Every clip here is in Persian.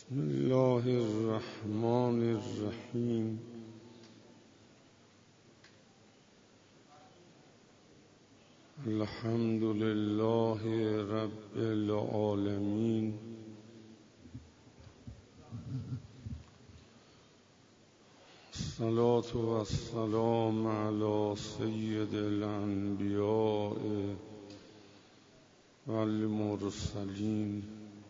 بسم الله الرحمن الرحیم. الحمد لله رب العالمین. الصلاة والسلام علی سید الانبیاء والمرسلین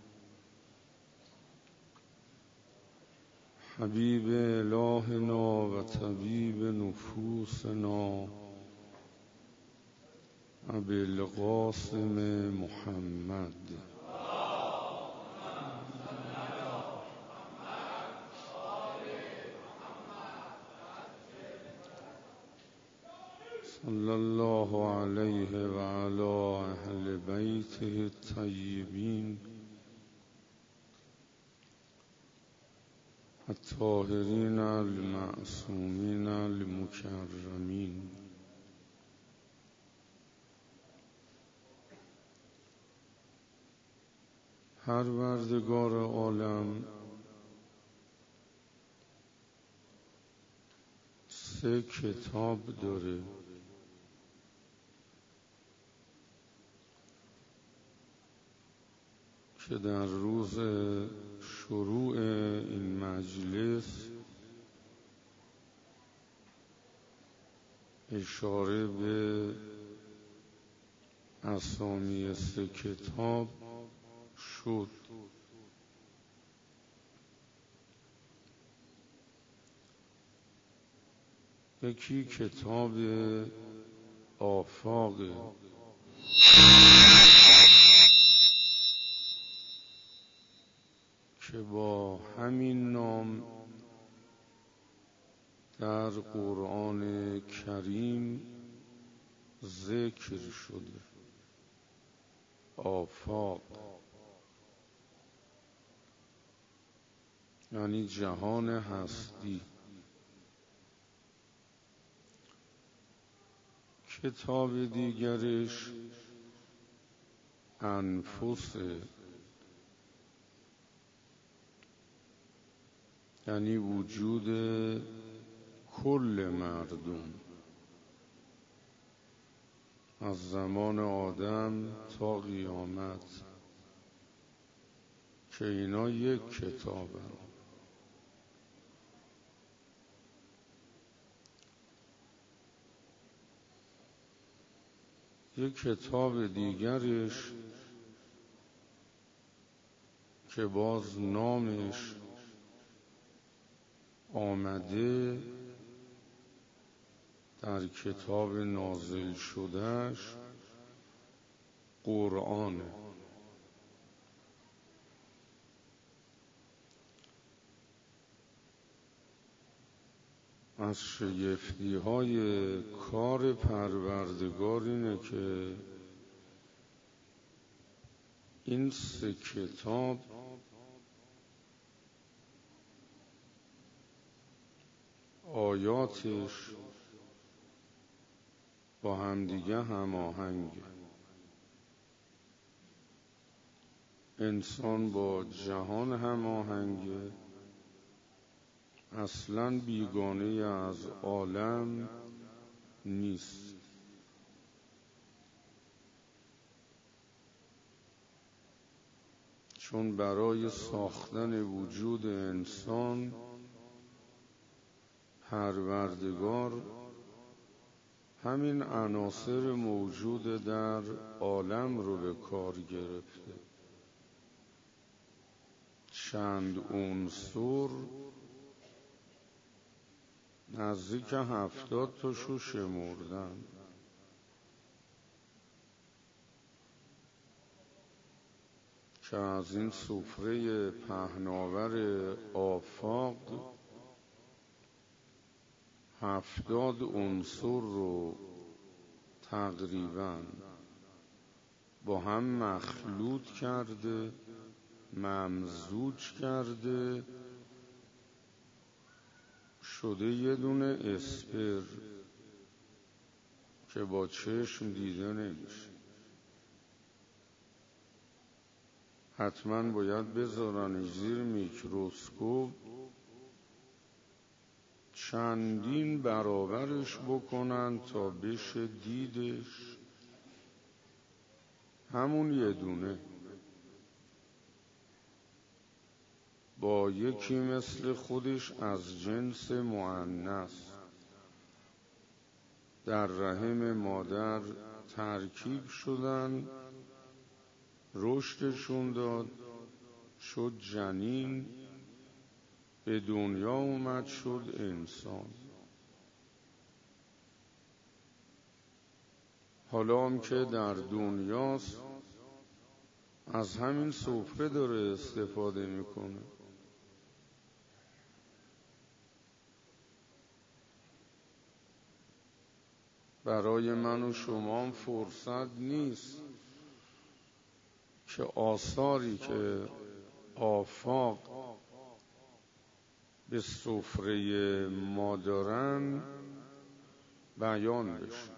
حبیب الهنا و طبیب نفوسنا ابی القاسم محمد. صلی الله علیه و علی اهل بیته الطیبین الطاهرین المعصومین المکرمین. پروردگار عالم سه کتاب داره که در روز شروع این مجلس اشاره به اسامی سه کتاب شد. یکی کتاب آفاق که با همین نام در قرآن کریم ذکر شده. آفاق یعنی جهان هستی. کتاب دیگرش انفس یعنی وجود کل مردم از زمان آدم تا قیامت که اینا یک کتابن. یک کتاب دیگرش که باز نامش آمده در کتاب نازل شدهش قرآنه. از شگفتی های کار پروردگار اینه که این سه کتاب آیاتش با همدیگه هماهنگه. انسان با جهان هماهنگه، اصلاً بیگانه از عالم نیست. چون برای ساختن وجود انسان پروردگار همین عناصر موجود در عالم رو به کار گرفته. چند عنصر نزدیک 70 تاشو شمردن. که از این سفره پهناور آفاق 70 عنصر رو تقریباً با هم مخلوط کرده، ممزوج کرده، شده یه دونه اسپر که با چشم دیده نمیشه. حتما باید بذارنش زیر میکروسکوپ چندین برابرش بکنن تا بشه دیدش. همون یه دونه با یکی مثل خودش از جنس مؤنث در رحم مادر ترکیب شدن، رشدشون داد، شد جنین، به دنیا اومد، شد انسان. حالا هم که در دنیاست از همین سفره داره استفاده میکنه. برای من و شما فرصت نیست که آثاری که آفاق به سفره ما دارن بیان بشه.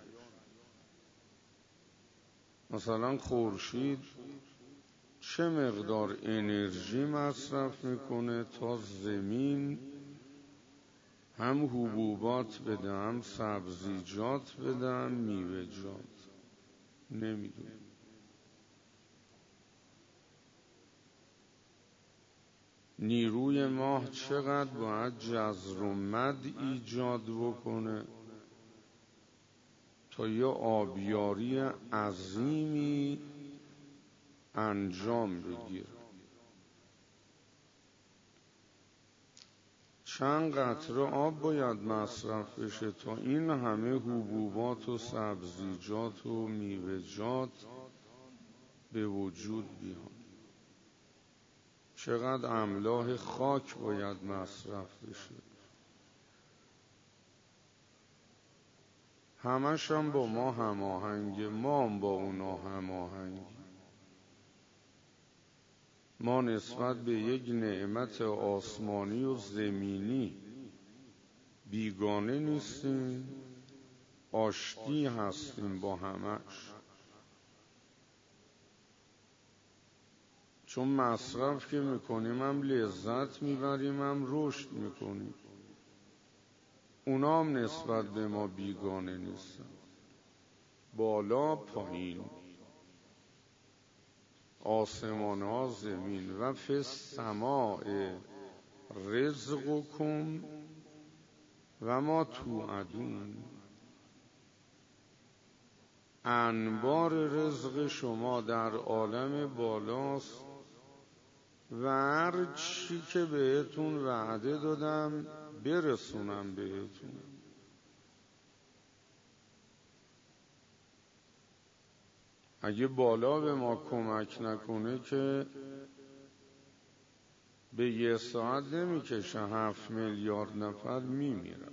مثلا خورشید چه مقدار انرژی مصرف میکنه تا زمین هم حبوبات بده، هم سبزیجات بده، هم میوه‌جات. نمیدونم. نیروی ماه چقدر باید جذر و مد ایجاد بکنه تا یه آبیاری عظیمی انجام بگیره. چند قطره آب باید مصرف بشه تا این همه حبوبات و سبزیجات و میوه‌جات به وجود بیان. چقدر املاح خاک باید مصرف بشه. همش هم با ما هماهنگه، ما هم با اونا هماهنگی. ما نسبت به یک نعمت آسمانی و زمینی بیگانه نیستیم، آشتی هستیم با همش. چون مصرف که میکنیم هم لذت میبریم، هم رشد میکنیم. اونا هم نسبت به ما بیگانه نیستن. بالا پایین، آسمان ها زمین. و فی السماء رزقکم و ما توعدون. انبار رزق شما در عالم بالاست و هر چی که بهتون وعده دادم برسونم بهتون. اگه بالا به ما کمک نکنه که به یه ساعت نمیکشه 7 میلیارد نفر میمیرن.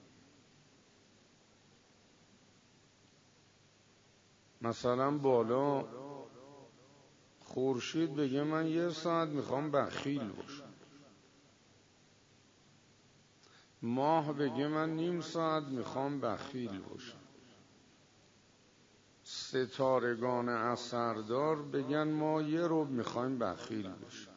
مثلا بالا خورشید بگه من یه ساعت میخوام بخیل باشم، ماه بگه من نیم ساعت میخوام بخیل باشم، ستارگان اثردار بگن ما یه ربع میخوایم بخیل بشیم.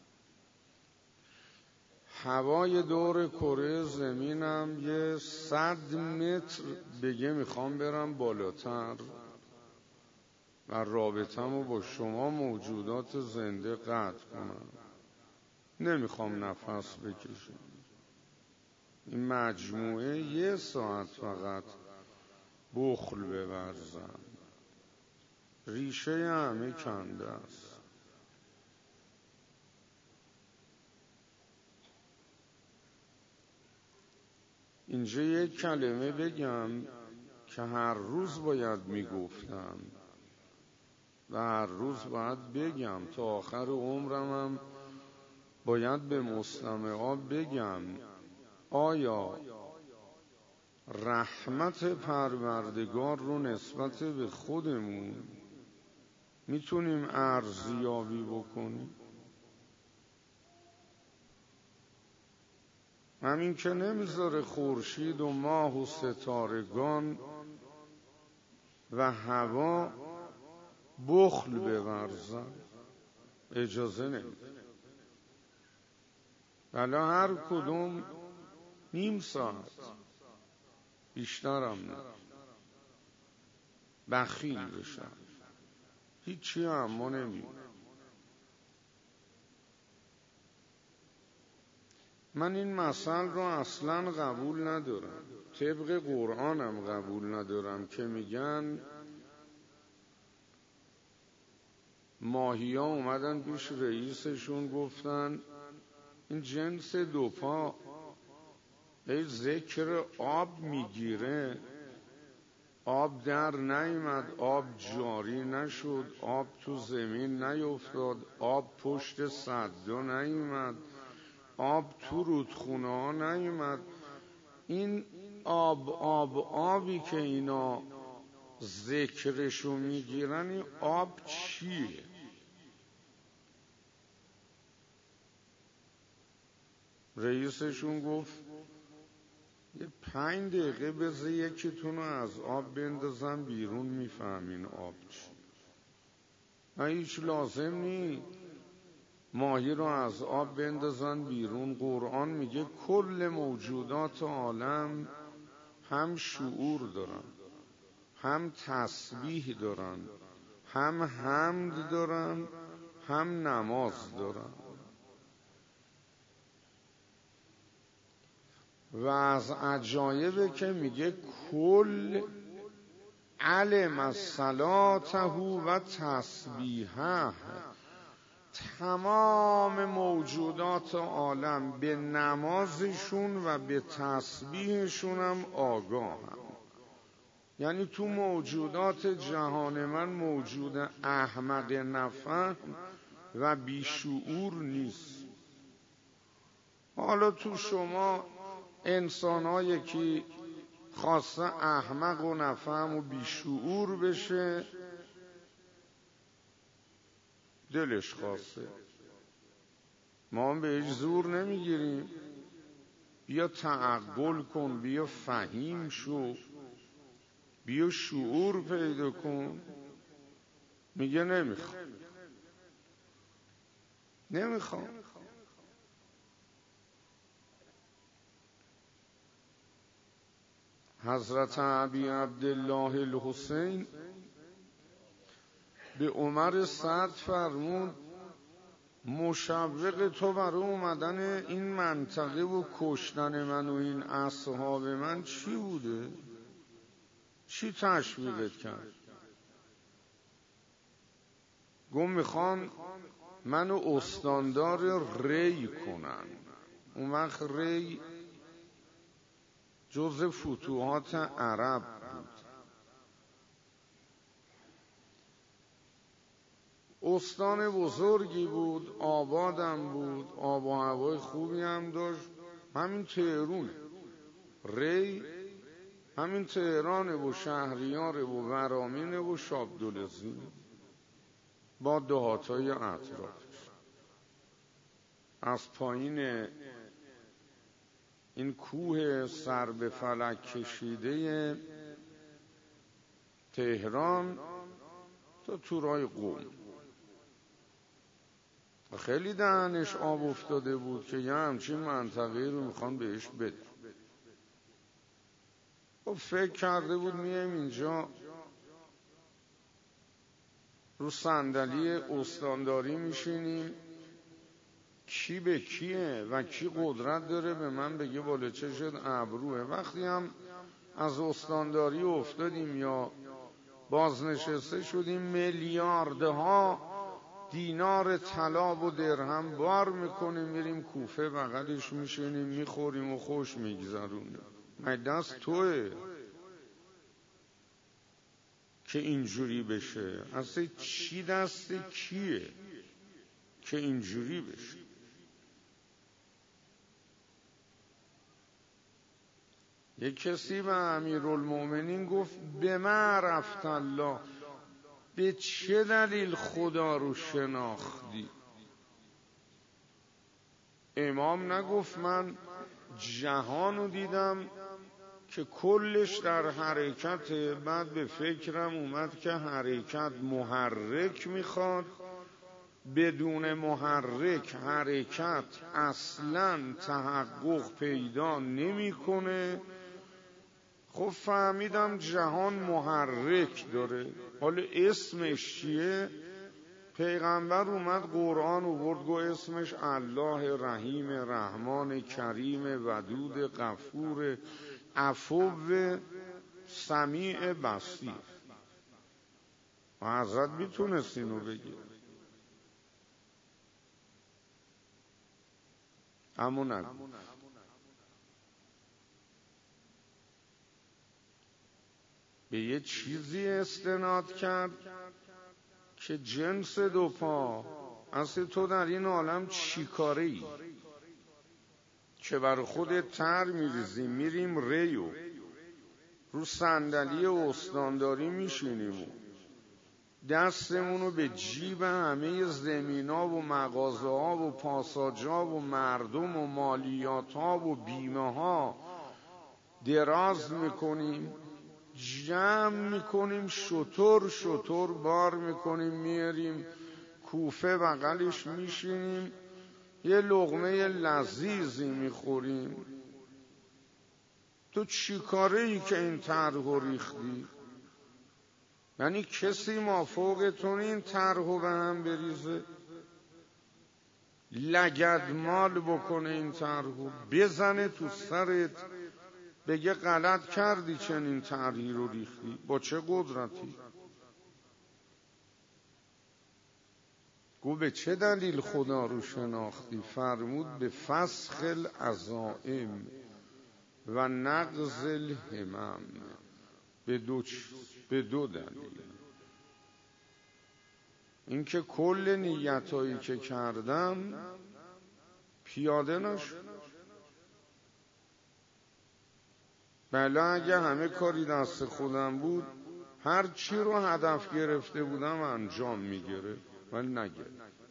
هوای دور کره زمینم یه 100 متر بگه میخوام برم بالاتر و رابطه‌مو با شما موجودات زنده قطع کنم. نمیخوام نفس بکشم. این مجموعه یه ساعت فقط بخل بورزن، ریشه همه کنده است. اینجا یک کلمه بگم که هر روز باید میگفتم و هر روز باید بگم تا آخر عمرم هم باید به مستمعا بگم. آیا رحمت پروردگار رو نسبت به خودمون میتونیم ارزیابی بکنیم؟ همین که نمیذاره خورشید و ماه و ستارگان و هوا بخل بورزن. اجازه نمیده. بله هر کدوم نیم ساعت، بیشترم نه، بخیل بشن، هیچی اما نمیده. من این مثل رو اصلا قبول ندارم، طبق قرآنم قبول ندارم که میگن ماهیا اومدن پیش رئیسشون گفتن این جنس دوپا ای ذکر آب میگیره، آب در نیامد، آب جاری نشد، آب تو زمین نیفتاد، آب پشت سدا نیامد، آب تو رودخونه ها نیامد. این آبی که اینا ذکرشو میگیرن، این آب چیه؟ رئیسشون گفت یه 5 دقیقه بذار یکیتون رو از آب بندازم بیرون میفهمین آب چی. نه هیچ لازم نی ماهی رو از آب بندازن بیرون. قرآن میگه کل موجودات عالم هم شعور دارن، هم تسبیح دارن، هم حمد دارن، هم نماز دارن. و از عجایبه که میگه کل علم الصلاته و تسبیحه، تمام موجودات عالم به نمازشون و به تسبیحشون هم آگاهن. یعنی تو موجودات جهان من موجود احمق نفهم و بیشعور نیست. حالا تو شما انسان‌هایی که خاصه احمق و نفهم و بیشعور بشه دلش خواسته، ما هم بهش زور نمیگیریم، بیا تعقل کن، بیا فهیم شو، بیا شعور پیدا کن. میگه نمیخوام. حضرت ابی عبدالله الحسین به عمر سعد فرمود مشوق تو برای اومدن این منطقه و کشتن من و این اصحاب من چی بوده؟ چی تشویقت کرد؟ گفت میخوان منو استاندار ری کنن. اون وقت ری جز فتوحات عرب بود. استان بزرگی بود، آبادم بود، آب و هوای خوبی هم داشت. همین تهرونه، ری همین تهرانه و شهریاره و ورامینه و شابدولزینه با دهاتای اطرافش. از پایین این کوه سر به فلک کشیده تهران تا تورای قم. خیلی دهنش آب افتاده بود که یه همچین منطقه رو میخوان بهش بده. خب فکر کرده بود میایم اینجا رو صندلی استانداری میشینیم، کی به کیه و کی قدرت داره به من بگه بالا چشت ابروه. وقتی هم از استانداری افتادیم یا بازنشسته شدیم، میلیاردها دینار طلا و درهم بار میکنیم، میریم کوفه بغلش میشینیم میخوریم و خوش میگذرونیم. من دست توه که اینجوری بشه؟ اصلا چی دست کیه که اینجوری بشه؟ یک کسی به امیرالمومنین گفت به ما رفت الله، به چه دلیل خدا رو شناختی؟ امام نگفت من جهان رو دیدم که کلش در حرکت، بعد به فکرم اومد که حرکت محرک میخواد، بدون محرک حرکت اصلاً تحقق پیدا نمیکنه. خب فهمیدم جهان محرک داره، حالا اسمش چیه؟ پیغمبر اومد قرآن آورد گو اسمش الله رحیم رحمان کریم ودود غفور عفو سمیع بصیر. و حضرت میتونست اینو بگه، اما نگو. به یه چیزی استناد کرد که جنس دو پا. اصل تو در این عالم چی کاره ای که بر خودت تر میریزی؟ میریم ریو رو صندلی استانداری میشینیم، دستمونو به جیب همه زمینا و مغازه ها و پاساجا و مردم و مالیات ها و بیمه ها دراز میکنیم، جمع میکنیم، شتر بار میکنیم، میاریم کوفه بغلش میشینیم، یه لقمه لذیذی میخوریم. تو چی کاره ای که این طرحو ریختی؟ یعنی کسی مافوق تو این طرحو به هم بریزه، لگدمال بکنه این طرحو، بزنه تو سرت بگه غلط کردی چنین طرحی رو ریختی؟ با چه قدرتی؟ گو به چه دلیل خدا رو شناختی؟ فرمود به فسخ العزائم و نقض الهمم. به دو دلیل. اینکه کل نیتایی که کردم پیاده نشد. بله اگه همه کاری دست خودم بود هر چی رو هدف گرفته بودم انجام میگرفت، ولی نگرفت.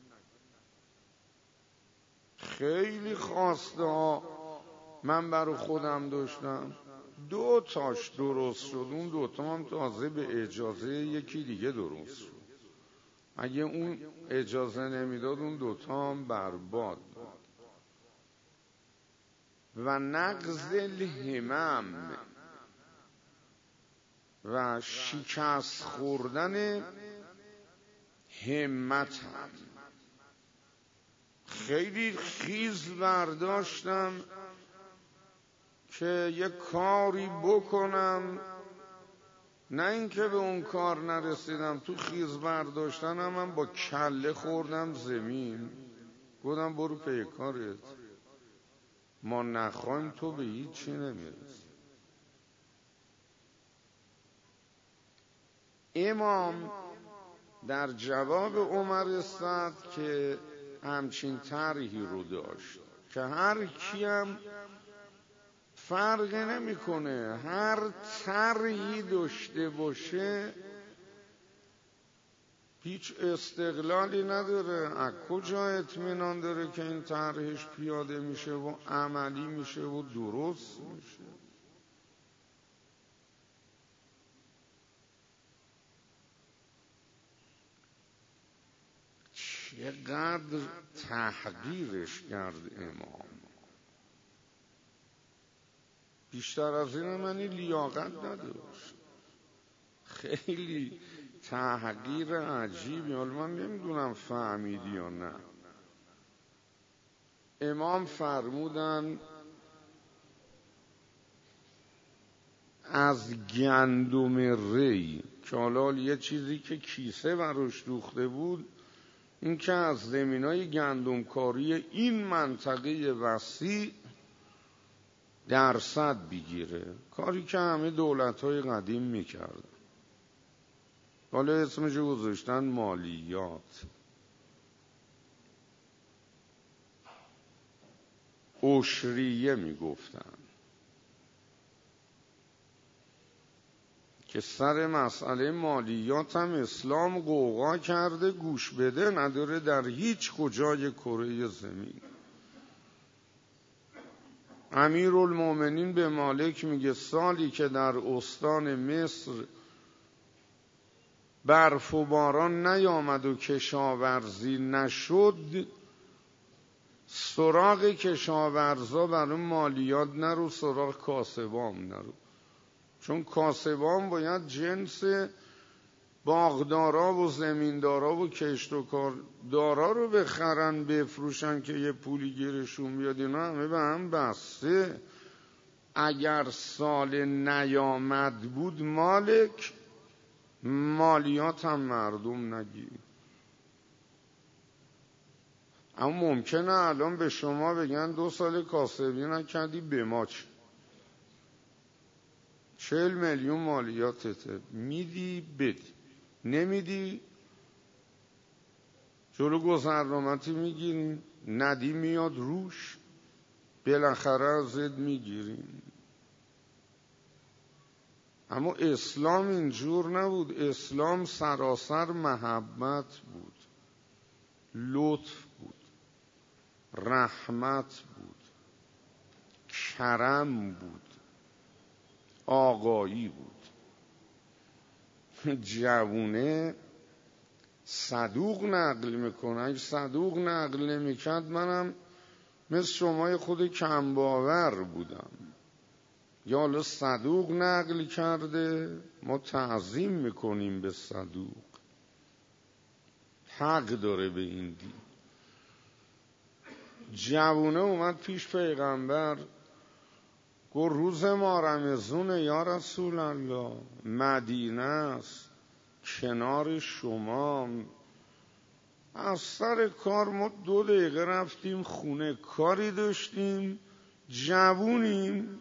خیلی خواسته ها من برای خودم داشتم، 2 تاش درست شد، اون 2 تا هم تازه به اجازه یکی دیگه درست شد. اگه اون اجازه نمیداد اون 2 تا هم برباد بود. و نقض الهمم و شکست خوردن همتم. خیلی خیز برداشتم که یه کاری بکنم، نه اینکه به اون کار نرسیدم، تو خیز برداشتنم من با کله خوردم زمین. گفتم برو پی کارت، ما نخوایم تو به هیچی نمیرسی. امام در جواب عمر صد که همچین طرحی رو داشت که هر کیم فرق نمیکنه، هر طرحی داشته باشه هیچ استقلالی نداره. از کجا اطمینان داره که این طرحش پیاده میشه و عملی میشه و درست میشه؟ چقدر تحقیرش کرد امام. بیشتر از این من این لیاقت نداشت. خیلی تحقیر عجیبی، حالا من نمیدونم فهمیدی یا نه. امام فرمودن از گندم ری، که حالا یه چیزی که کیسه براش دوخته بود، این که از زمینای گندمکاری این منطقه وسیع درصد بگیره، کاری که همه دولت‌های قدیم میکردن. حالا اسمش گذاشتن مالیات. عشریه میگفتن که سر مسئله مالیات هم اسلام غوغا کرده، گوش بده نداره در هیچ کجای کره زمین. امیرالمومنین به مالک میگه سالی که در استان مصر برف و باران نیامد و کشاورزی نشد، سراغ کشاورزا برای مالیات نرو، سراغ کاسبام نرو. چون کاسبام باید جنس باغدارا و زمیندارا و کشت و کاردارا رو بخرن بفروشن که یه پولی گیرشون بیاد. اینا همه به هم بسته. اگر سال نیامد بود مالک، مالیات هم مردم نگیری. اما ممکنه الان به شما بگن 2 سال کاسبی نکردی، به ما چه؟ 40 میلیون مالیاتته، میدی بدی، نمیدی جلو گذرنامتی میگیریم، ندی میاد روش، بالاخره ازت میگیریم. اما اسلام اینجور نبود. اسلام سراسر محبت بود، لطف بود، رحمت بود، کرم بود، آقایی بود. جوونه صدوق نقل میکنه. اگه صدوق نقل نمیکرد منم مثل شما خود کم باور بودم. یا حالا صدوق نقل کرده، ما تعظیم میکنیم به صدوق، حق داره به این دین. جوونه اومد پیش پیغمبر، گفت روز ما رمضونه یا رسول الله، مدینه است کنار شما، از سر کار ما 2 دقیقه رفتیم خونه، کاری داشتیم، جوونیم،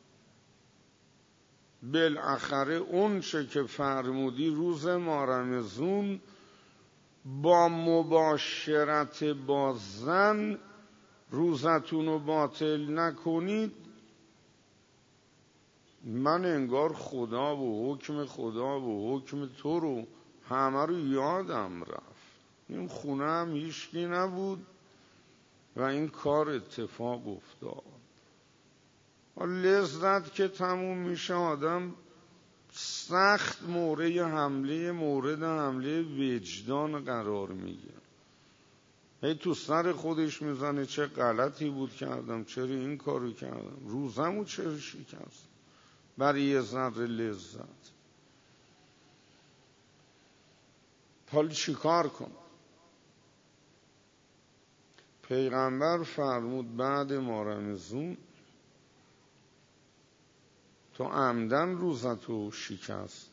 بالاخره اون چه که فرمودی روز ما رمضون با مباشرت با زن روزتون رو باطل نکنید. من انگار خدا و حکم خدا و حکم تو رو همه رو یادم رفت. این خونه هم هیچکی نبود و این کار اتفاق افتاد. لذت که تموم میشه آدم سخت مورد حمله وجدان قرار میگیره. هی تو سر خودش میزنه چه غلطی بود کردم، چرا این کارو کردم، روزمو چرا شکست برای یه ذره لذت. حالا چی کار کن؟ پیغمبر فرمود بعد ما رمضون تو عمدن روزتو شکست،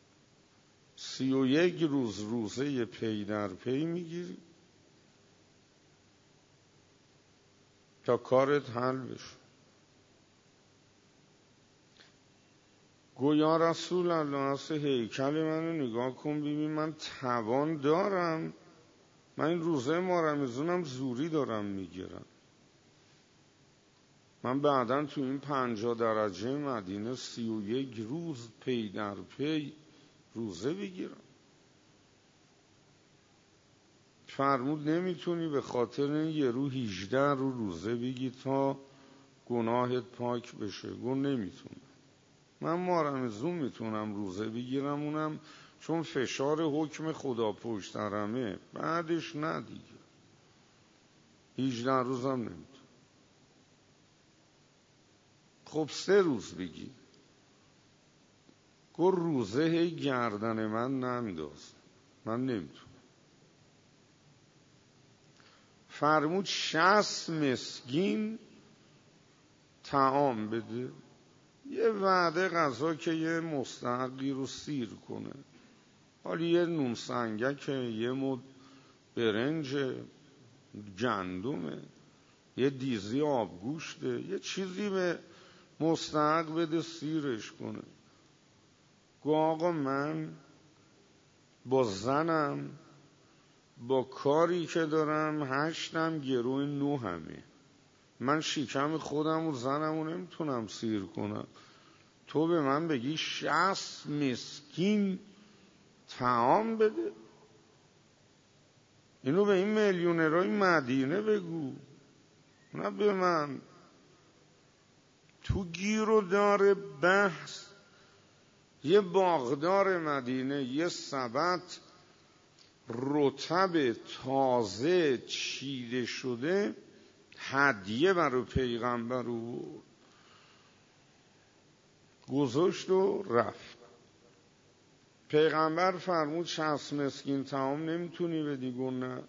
31 روز روزه پی در پی میگیری تا کارت حل بشه. گو یا رسول الله از هیکل منو نگاه کن ببین من توان دارم، من این روزه ما رمضونم زوری دارم میگیرم، من بعداً تو این 50 درجه مدینه 31 روز پی در پی روزه بگیرم. فرمود نمیتونی به خاطر این یه رو 18 روزه بگی تا گناهت پاک بشه. گو نمیتونم، من ما رمضون میتونم روزه بگیرم، اونم چون فشار حکم خدا پشت سرمه، بعدش نه دیگه، 18 روزم نمیتونم. خب 3 روز بگی. گو روزه هی گردن من ننداز، من نمیتونم. فرمود 60 مسکین طعام بده، یه وعده غذا که یه مستحقی رو سیر کنه، حالا یه نون سنگک، یه مد برنج گندمه، یه دیزی آبگوشته، یه چیزی به مستحق بده سیرش کنه. گو آقا من با زنم با کاری که دارم 8م گروه 9همه، من شکم خودم و زنم رو نمیتونم سیر کنم، تو به من بگی 60 مسکین طعام بده؟ اینو به این میلیونرهای مدینه بگو، نه به من. تو گیر و دار بحث یه باغدار مدینه یه سبد رطب تازه چیده شده هدیه برای پیغمبر رو گذاشت و رفت. پیغمبر فرمود 60 مسکین طعام نمیتونی بدی؟ گفت نه.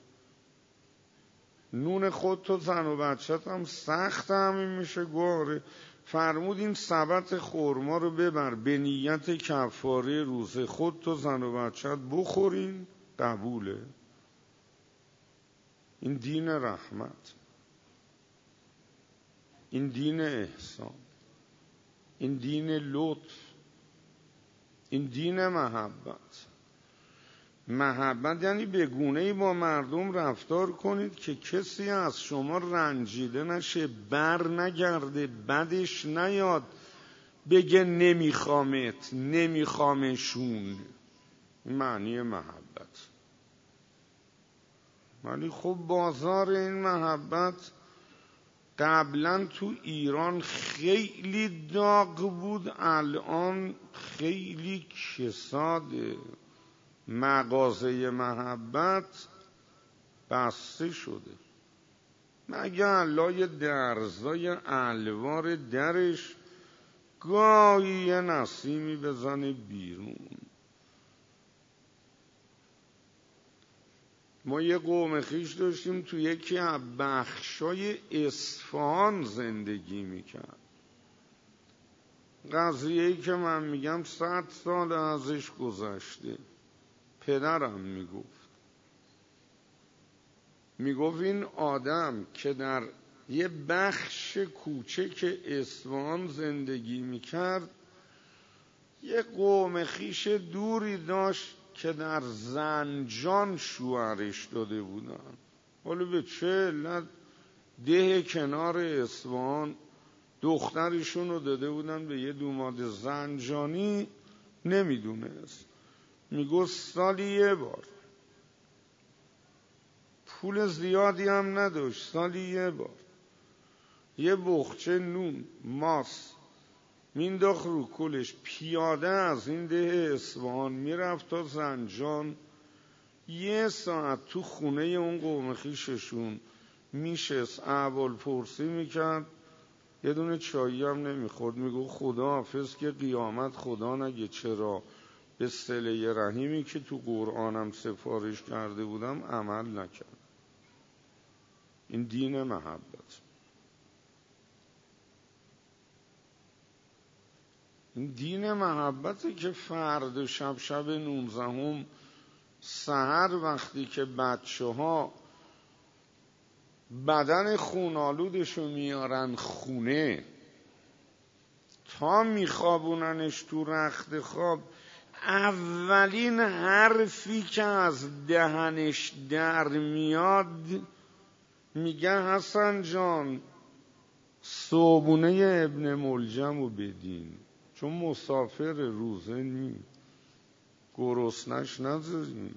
نون خود تو زن و بچت هم سخت همین میشه؟ گواره. فرمود این سبد خرما رو ببر به نیت کفاره روزه، خود تو زن و بچت بخورین قبوله. این دین رحمت، این دین احسان، این دین لطف، این دین محبت. محبت یعنی به گونه‌ای با مردم رفتار کنید که کسی از شما رنجیده نشه، بر نگرده، بدش نیاد بگه نمیخوامت، نمیخوامشون. این معنی محبت. ولی خب بازار این محبت قبلا تو ایران خیلی داغ بود، الان خیلی کساده. مغازه محبت بسته شده، مگه علای درزای الوار درش گاهی یه نسیمی بزنه بیرون. ما یه قوم خویش داشتیم تو یکی از بخشای اصفهان زندگی میکرد. قضیه‌ای که من میگم 100 سال ازش گذشته. پدرم میگفت این آدم که در یه بخش کوچک اصفهان زندگی میکرد، یه قوم خویش دوری داشت که در زنجان شوهرش داده بودن. حالا به چه علت ده کنار اصفهان دخترشون رو داده بودن به یه دوماد زنجانی نمیدونست. میگفت سالی یه بار، پول زیادی هم نداشت، سالی یه بار یه بخچه نون ماست مینداخت رو کولش، پیاده از این ده اصفهان میرفت تا زنجان، یه ساعت تو خونه اون قوم خویششون میشست، احوال پرسی میکرد، یه دونه چایی هم نمیخورد. میگو خدا حافظ که قیامت خدا نگه چرا به صله رحیمی که تو قرآنم سفارش کرده بودم عمل نکرد. این دین محبت. این دین محبته که فرد شب 19 سحر وقتی که بچه ها بدن خونالودشو میارن خونه تا میخوابوننش تو رخت خواب، اولین حرفی که از دهنش در میاد میگه حسن جان صبونه ابن ملجم رو بدین، چون مسافر روزه نی، گرسنش نذارین.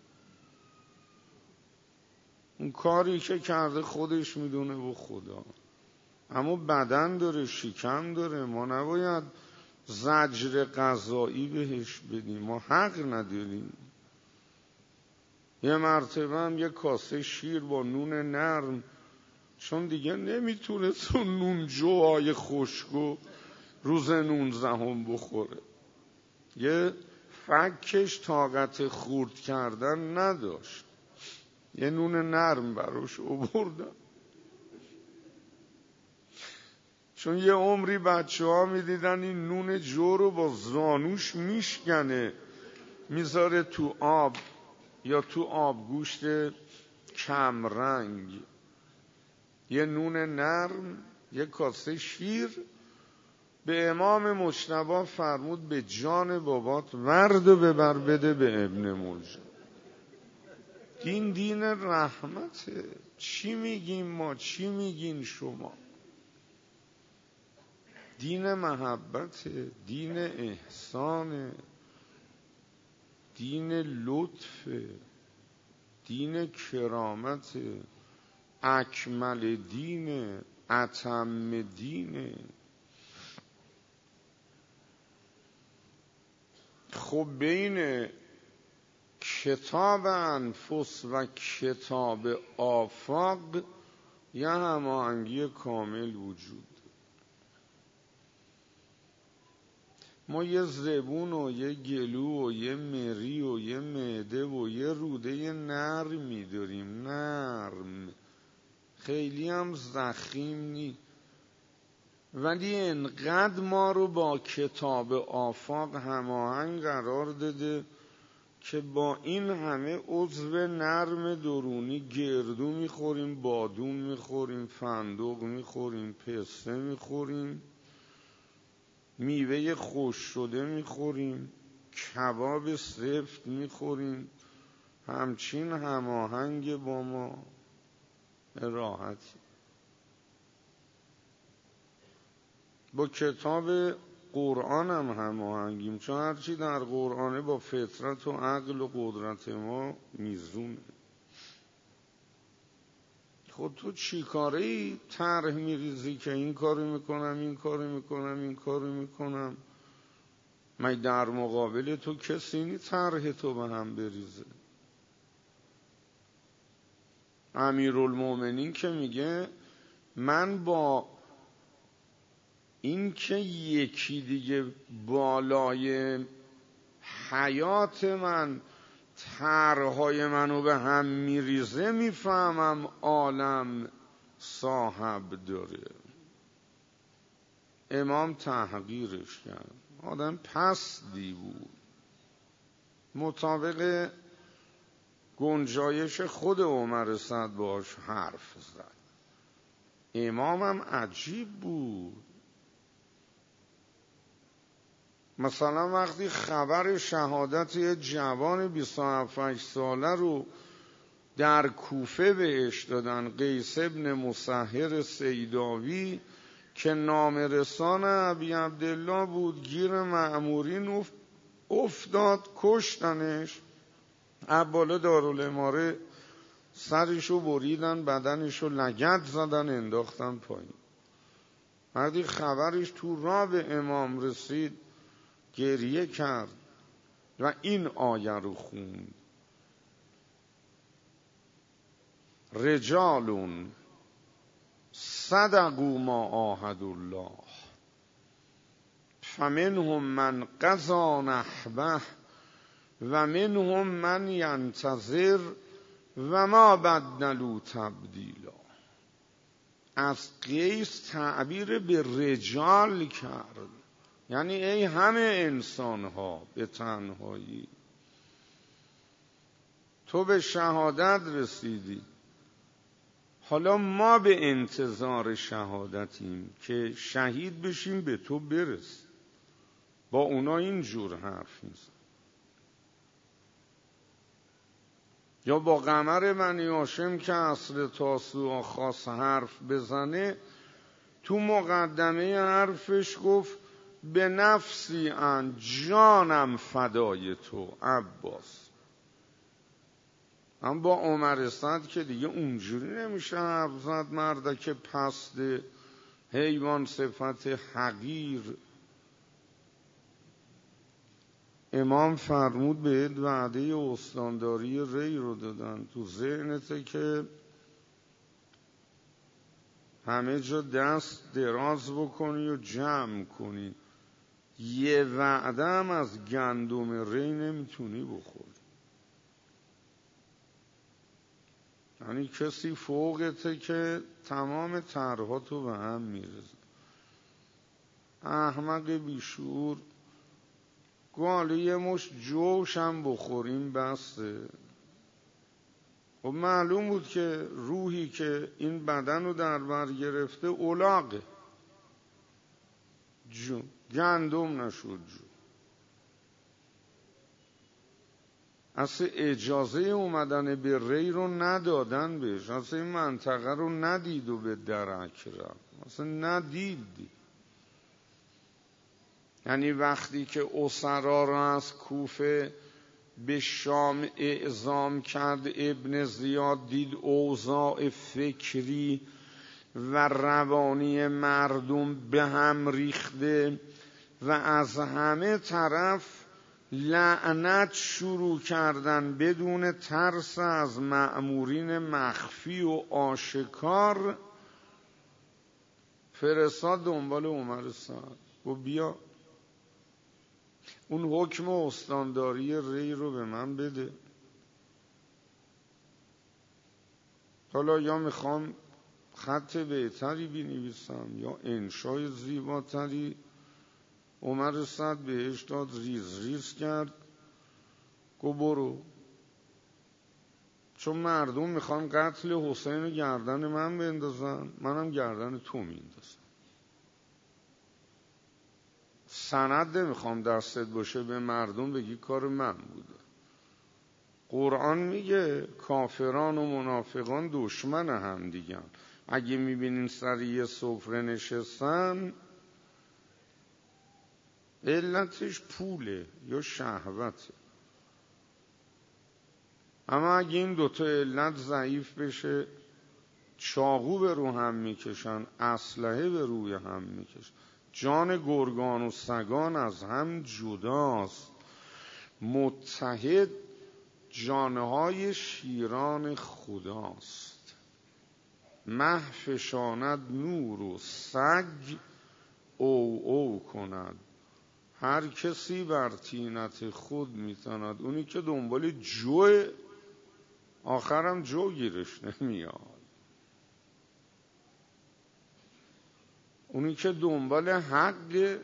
اون کاری که کرده خودش میدونه و خدا، اما بدن داره، شکم داره، ما نباید زجر غذایی بهش بدیم، ما حق نداریم. یه مرتبه هم یه کاسه شیر با نون نرم، چون دیگه نمیتونست اون نون جوهای خشکو روز 19 بخوره، یه فکش طاقت خورد کردن نداشت، یه نون نرم براش آوردن. چون یه عمری بچه ها میدیدن این نون جو رو با زانوش میشکنه میذاره تو آب یا تو آبگوشت کمرنگ. یه نون نرم، یه کاسه شیر. به امام مجتبی فرمود به جان بابات ورد و ببر بده به ابن ملجم. این دین رحمته. چی میگیم ما، چی میگین شما؟ دین محبته، دین احسانه، دین لطفه، دین کرامته، اکمل دینه، اتم دینه. خب بین کتاب انفس و کتاب آفاق یه هماهنگی کامل وجود. ما یه زبون و یه گلو و یه مری و یه معده و یه روده نرمی داریم، نرم، خیلی هم ضخیم نی، ولی انقدر ما رو با کتاب آفاق هماهنگ قرار داده که با این همه عضو نرم درونی گردو میخوریم، بادون میخوریم، فندق میخوریم، پسته میخوریم، میوه خشک شده میخوریم، کباب سفت میخوریم، همچین هماهنگ با ما راحتی. با کتاب قرآن هم هماهنگیم، چون هرچی در قرآنه با فطرت و عقل و قدرت ما میزونه. خود تو چی کاری طرح میریزی که این کارو میکنم، این کارو میکنم، این کارو میکنم؟ من در مقابل تو کسی نی طرح تو به هم بریزه. امیرالمومنین که میگه من با این که یکی دیگه بالای حیات من طرحهای منو به هم میریزه میفهمم عالم صاحب داره. امام تحقیرش کرد، آدم پستی بود، مطابق گنجایش خود عمر صد باش حرف زد. امامم عجیب بود. مثلا وقتی خبر شهادت یه جوان 27 ساله رو در کوفه بهش دادن، قیس ابن مسهر سیداوی که نامرسان ابی عبدالله بود، گیر مأمورین افتاد، کشتنش. بالا دارالاماره سرشو بریدن، بدنشو لگد زدن، انداختن پایین. وقتی خبرش تو راه به امام رسید گریه کرد و این آیه رو خوند: رجال صدقوا ما عاهدوا الله فمنهم من قضی نحبه و منهم من ینتظر و ما بدلوا تبدیلا. از قیس تعبیر به رجال کرد، یعنی ای همه انسان ها به تنهایی، تو به شهادت رسیدی، حالا ما به انتظار شهادتیم که شهید بشیم به تو برس. با اونا اینجور حرف نیست. یا با قمر بنی هاشم که عصر تاسوعا خاص حرف بزنه، تو مقدمه حرفش گفت به نفسی ان، جانم فدای تو عباس. اما با عمر صد که دیگه اونجوری نمیشه حرف زد، مردک پست حیوان صفت حقیر. امام فرمود بهت وعده استانداری ری رو دادن، تو ذهنته که همه جا دست دراز بکنی و جمع کنی. یه وعده هم از گندم ری نمیتونی بخوری. یعنی کسی فوقته که تمام طرحاتو به هم میرزه. احمق بیشعور، گاله یه مش جوش هم بخوریم بسته. خب معلوم بود که روحی که این بدن رو در بر گرفته الاغه، گندم نشد جو. اصلا اجازه اومدن به ری رو ندادن بهش، اصلا این منطقه رو ندید و به درک رفت، اصلا ندید. یعنی وقتی که اسرا رو از کوفه به شام اعزام کرد، ابن زیاد دید اوضاع فکری و روانی مردم به هم ریخته و از همه طرف لعنت شروع کردن بدون ترس از مأمورین مخفی و آشکار، فرستاد دنبال عمر سعد و بیا اون حکم استانداری ری رو به من بده. حالا یا میخوام خط بهتری بنویسم یا انشای زیباتری. عمر سعد بهش داد، ریز ریز کرد، گو برو، چون مردم میخوان قتل حسین گردن من بندازن، منم گردن تو میندازم. سند نمیخوام دستت باشه به مردم بگی کار من بوده. قرآن میگه کافران و منافقان دشمن هم دیگن. اگه میبینین سر یه سفره نشستن علتش پوله یا شهوته، اما اگه این دوتا علت ضعیف بشه چاقو به رو هم میکشن، اسلحه به روی هم میکشن. جان گرگان و سگان از هم جداست، متحد جانهای شیران خداست. مه فشاند نور و سگ او او کند، هر کسی بر طینت خود میتاند. اونی که دنبال جوه آخرم جو گیرش نمیاد، اونی که دنبال حق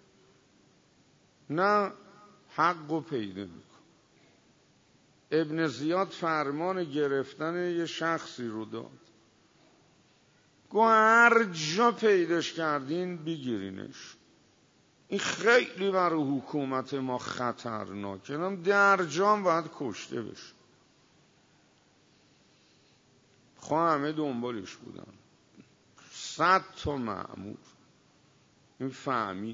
نه حق پیدا میکن. ابن زیاد فرمان گرفتن یه شخصی رو داد، گو هر جا پیداش کردین بگیرینش، این خیلی برای حکومت ما خطرناکه، هم در جام باید کشته بشه. خواه همه دنبالش بودن، 100 تا مأمور. این فهمید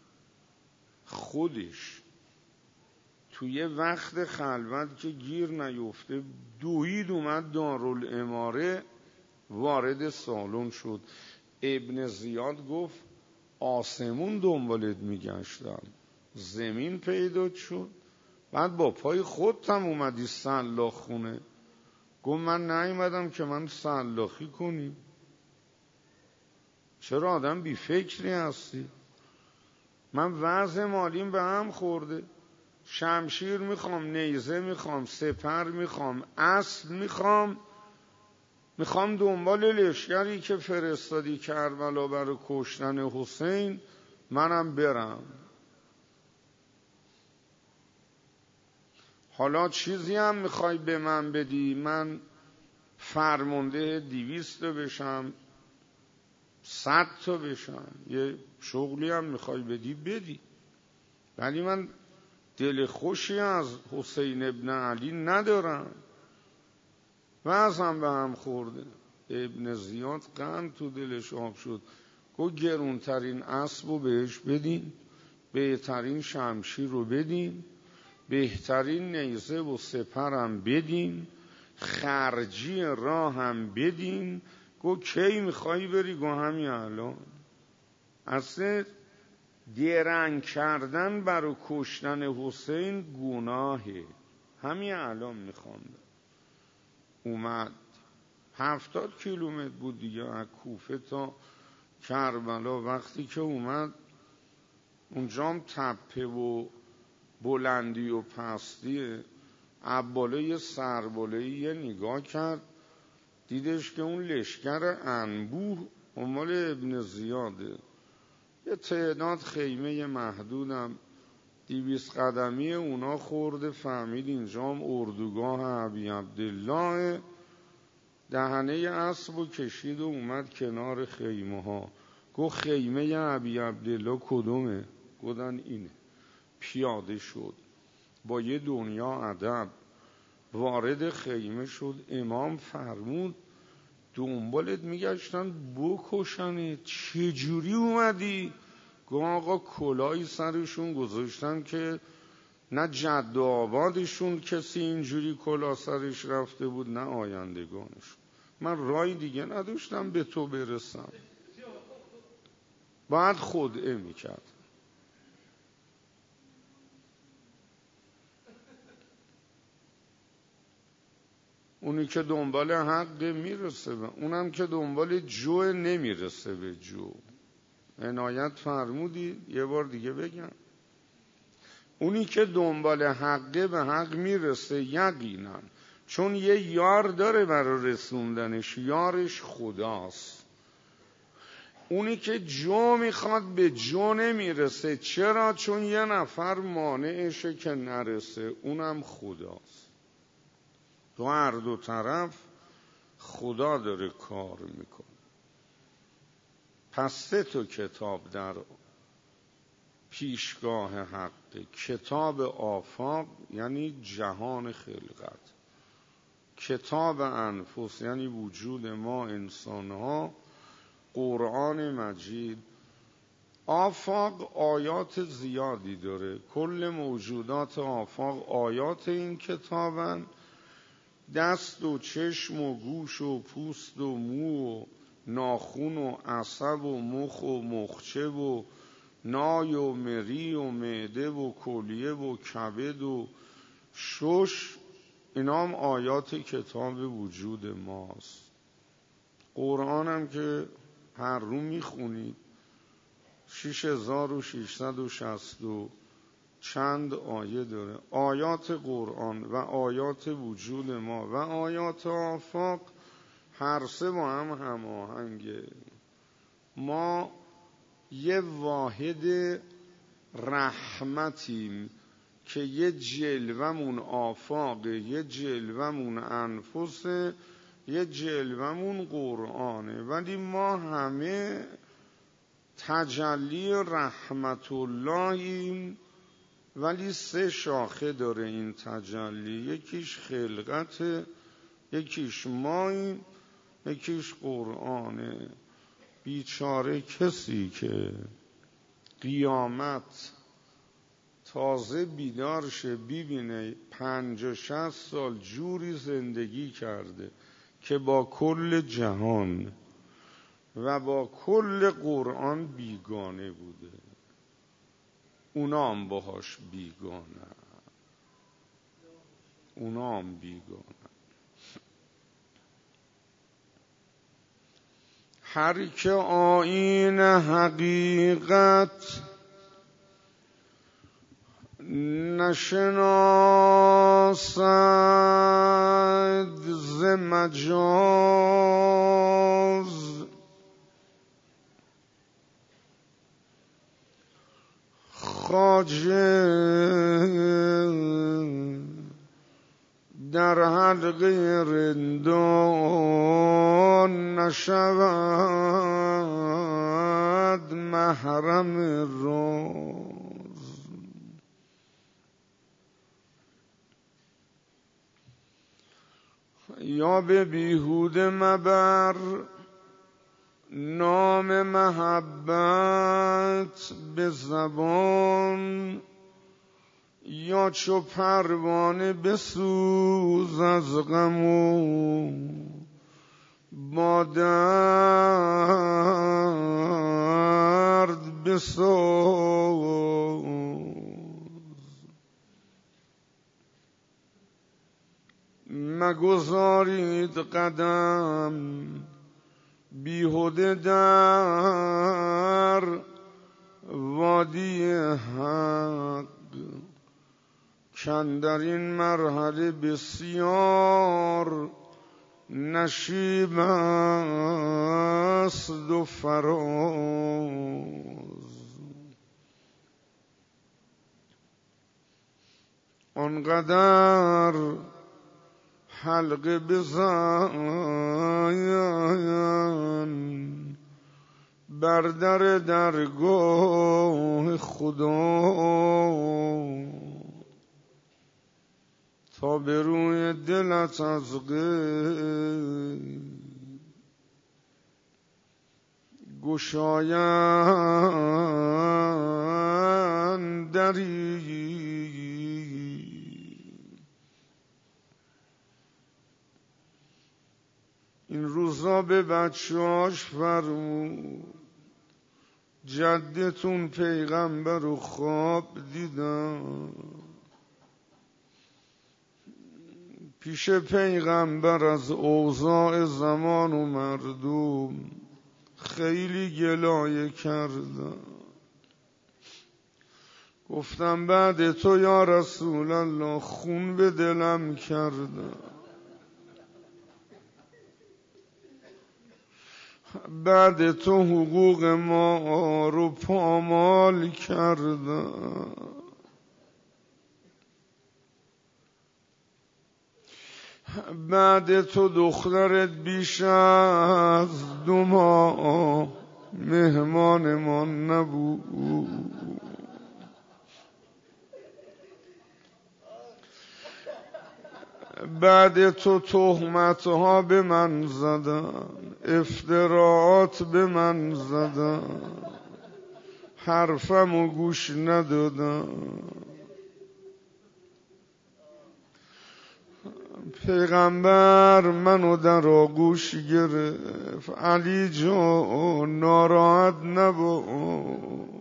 خودش توی وقت خلوت که گیر نیفته دوید اومد دارالاماره، وارد سالن شد. ابن زیاد گفت آسمون دنبالت میگشتم، زمین پیدا شد، بعد با پای خودتم اومدی سلاخ خونه. گفت من نیومدم که من سلاخی کنی، چرا آدم بی فکری هستی؟ من وضع مالیم به هم خورده، شمشیر میخوام، نیزه میخوام، سپر میخوام، اسب میخوام دنبال لشکری که فرستادی کربلا برای کشتن حسین منم برم. حالا چیزی هم میخوای به من بدی، من فرمانده 200 بشم، 100 تا بشم، یه شغلی هم میخوای بدی بدی، ولی من دل خوشی از حسین ابن علی ندارم. وضعم به هم خورده. ابن زیاد غم تو دلش آب شد، گو گرونترین اسب رو بهش بدین، بهترین شمشیر رو بدین، بهترین نیزه و سپرم بدین، خرجی راه هم بدین. گو کی میخوایی بری؟ گو همین الان. اصلا درنگ کردن برای کشتن حسین گناهه، همین الان میخوام. اومد 70 کیلومتر بود دیگه از کوفه تا کربلا. وقتی که اومد اونجام تپه و بلندی و پستیه، عباله سرباله یه نگاه کرد، دیدش که اون لشکر انبوه مال ابن زیاده، یه تعداد خیمه محدودم 200 قدمی اونا خورده، فهمید اینجام اردوگاه ابی عبدالله. دهنه اسب و کشید و اومد کنار خیمه ها. گفت خیمه ابی عبدالله کدومه؟ گفتن اینه. پیاده شد با یه دنیا ادب، وارد خیمه شد. امام فرمود دنبالت میگشتن بکشنه، چجوری اومدی؟ گفت آقا کلاهی سرشون گذاشتن که نه جد و آبادشون کسی اینجوری کلاه سرش رفته بود، نه آیندگانشون. من رای دیگه نداشتم به تو برسم، باید خدعه میکرد. اونی که دنبال حق میرسه به اونم که دنبال جو نمیرسه به جو. عنایت فرمودید یه بار دیگه بگم، اونی که دنبال حقه به حق میرسه یقینا، چون یه یار داره برای رسوندنش، یارش خداست. اونی که جو میخواد به جو نمیرسه. چرا؟ چون یه نفر مانعشه که نرسه، اونم خداست. تو هر دو طرف خدا داره کار میکنه. پس 3 تا کتاب در پیشگاه حق. کتاب آفاق یعنی جهان خلقت، کتاب انفس یعنی وجود ما انسانها، قرآن مجید. آفاق آیات زیادی داره، کل موجودات آفاق آیات این کتابن. دست و چشم و گوش و پوست و مو و ناخون و عصب و مخ و مخچه و نای و مری و معده و کلیه و کبد و شش، اینا هم آیات کتاب وجود ماست. قرآن هم که هر رو میخونید 6660 و چند آیه داره. آیات قرآن و آیات وجود ما و آیات آفاق هر 3 با هم هماهنگه. ما یه واحد رحمتیم که یه جلومون آفاقه، یه جلومون انفسه، یه جلومون قرآنه، ولی ما همه تجلی رحمت اللهیم. ولی 3 شاخه داره این تجلی، یکیش خلقته، یکیش ماییم، یکیش قرآنه. بیچاره کسی که قیامت تازه بیدار شه ببینه 50-60 سال جوری زندگی کرده که با کل جهان و با کل قرآن بیگانه بوده، اونا هم باهاش بیگانه، اونا هم بیگانه. هر که آیین حقیقت نشناسد ز مجاز، خواجه در حلقه رندان نشود محرم راز. یا به بیهوده مبر نام محبت به زبان، یا چو پروانه بسوز از غم و با درد بساز. مگذارید قدم بیهوده در وادی حق، کاندر این مرحله بسیار نشیب است و فراز. آنقدر حلقه بزن بر در درگاه خدا، تا به روی دلت از غیب گشایند دری. این روزا به بچه‌هاش فرمود جدتون پیغمبر رو خواب دیدم، پیش پیغمبر از اوضاع زمان و مردم خیلی گلایه کردم. گفتم بعد تو یا رسول الله خون به دلم کردم، بعد تو حقوق ما رو پامال کردم. بعد تو دخترت بیش از 2 ماه مهمان ما نبود. بعد تو تهمتها به من زدن، افتراعات به من زدن، حرفمو گوش ندادن. پیغمبر منو در آغوش گرفت، علی جان ناراحت نباش،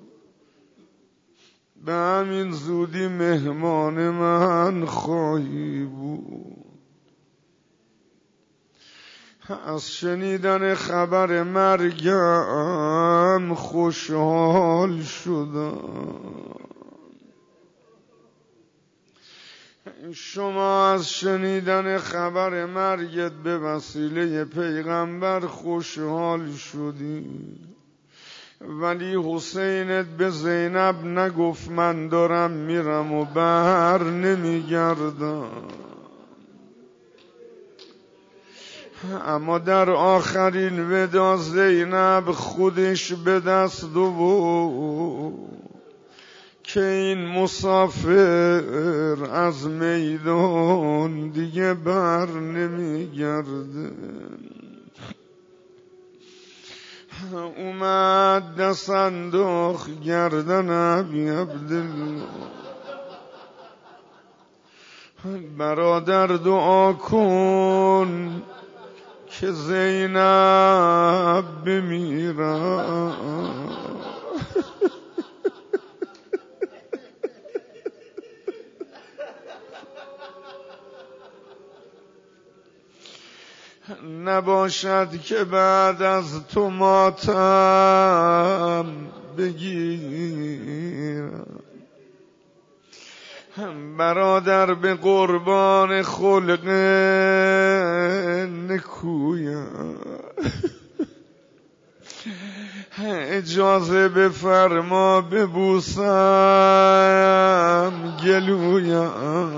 به همین زودی مهمان من خواهی بود. از شنیدن خبر مرگم خوشحال شدم. شما از شنیدن خبر مرگت به وسیله پیغمبر خوشحال شدی، ولی حسینت به زینب نگفت من دارم میرم و بر نمیگردم. اما در آخرین ودا زینب خودش به دست آورد که این مسافر از میدان دیگه بر نمیگرده. اومد دست انداخت گردن ابی عبدالله، برادر دعا کن که زینب بمیرد. نباشد که بعد از تو ماتم بگیرم. برادر به قربان خلق نکویم، اجازه بفرما ببوسم گلویم.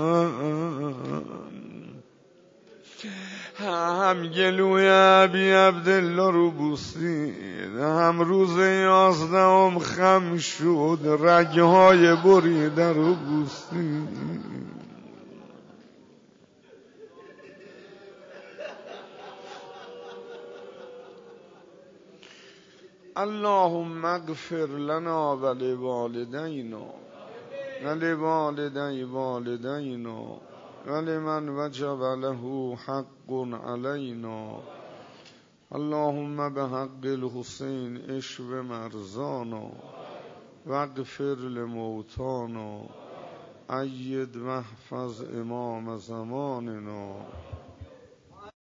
هم گلوی ابی عبدالله رو بوسید، هم روز 11 خم شد رگهای بریده رو بوسید. اللهم اغفر لنا ولوالدینا ولوالدی والدینا ولمن وجب له حق علینا. اللهم بحق الحسین اشف مرضانا واغفر لموتانا، اید واحفظ امام زماننا.